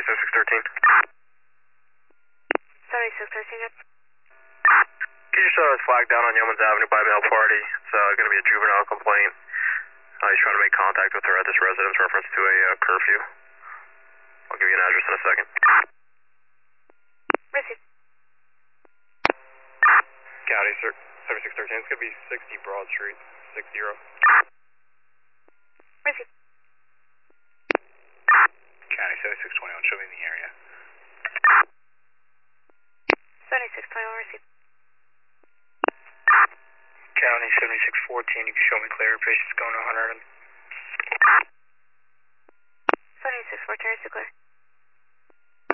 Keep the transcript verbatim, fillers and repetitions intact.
seventy-six thirteen. seventy-six thirteen, good. Can you just uh, flag down on Yeomans Avenue by mail party? It's uh, going to be a juvenile complaint. Uh, he's trying to make contact with her at this residence reference to a uh, curfew. I'll give you an address in a second. Receive. County, sir. seventy-six thirteen. It's going to be sixty Broad Street. six zero. Receive. County, seventy-six twenty-one. Show me in the area. seventy-six twenty-one, receive. County, seventy-six fourteen. You can show me clear. Patient's going to one hundred.